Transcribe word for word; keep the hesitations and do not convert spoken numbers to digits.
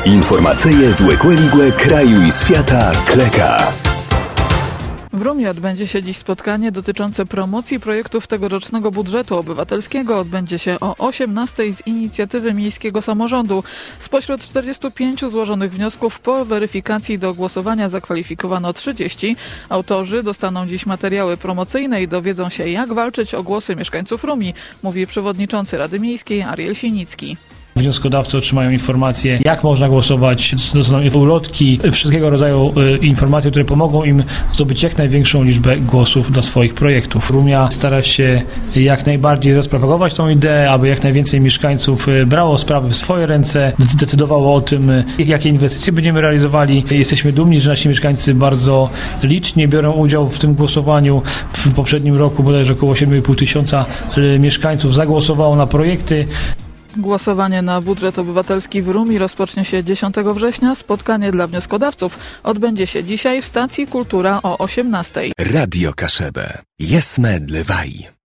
Informacyje z Łekłe kraju i świata Kleka. W Rumie odbędzie się dziś spotkanie dotyczące promocji projektów tegorocznego budżetu obywatelskiego. Odbędzie się o osiemnastej z inicjatywy miejskiego samorządu. Spośród czterdziestu pięciu złożonych wniosków po weryfikacji do głosowania zakwalifikowano trzydzieści. Autorzy dostaną dziś materiały promocyjne i dowiedzą się, jak walczyć o głosy mieszkańców Rumi, mówi przewodniczący Rady Miejskiej Ariel Sinicki. Wnioskodawcy otrzymają informacje, jak można głosować, dostaną ulotki, wszystkiego rodzaju informacje, które pomogą im zdobyć jak największą liczbę głosów dla swoich projektów. Rumia stara się jak najbardziej rozpropagować tą ideę, aby jak najwięcej mieszkańców brało sprawy w swoje ręce, decydowało o tym, jakie inwestycje będziemy realizowali. Jesteśmy dumni, że nasi mieszkańcy bardzo licznie biorą udział w tym głosowaniu. W poprzednim roku bodajże około siedem i pół tysiąca mieszkańców zagłosowało na projekty. Głosowanie na budżet obywatelski w Rumi rozpocznie się dziesiątego września. Spotkanie dla wnioskodawców odbędzie się dzisiaj w stacji Kultura o osiemnastej. Radio Kaszebę. Jesme dlewaj.